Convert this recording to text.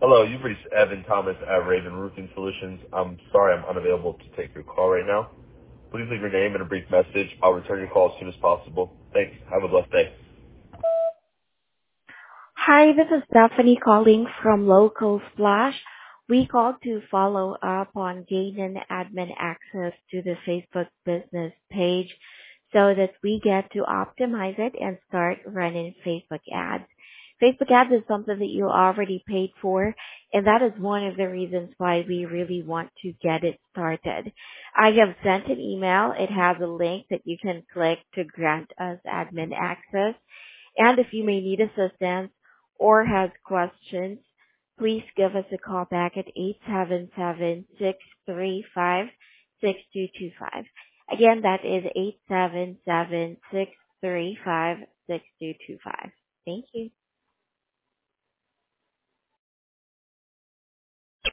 Hello, you've reached Evan Thomas at Raven Roofing Solutions. I'm sorry I'm unavailable to take your call right now. Please leave your name and a brief message. I'll return your call as soon as possible. Thanks. Have a blessed day. Hi, this is Stephanie calling from Local Splash. We called to follow up on gaining admin access to the Facebook business page so that we get to optimize it and start running Facebook ads. Facebook ads is something that you already paid for, and that is one of the reasons why we really want to get it started. I have sent an email. It has a link that you can click to grant us admin access. And if you may need assistance or has questions, please give us a call back at 877-635-6225. Again, that is 877-635-6225. Thank you.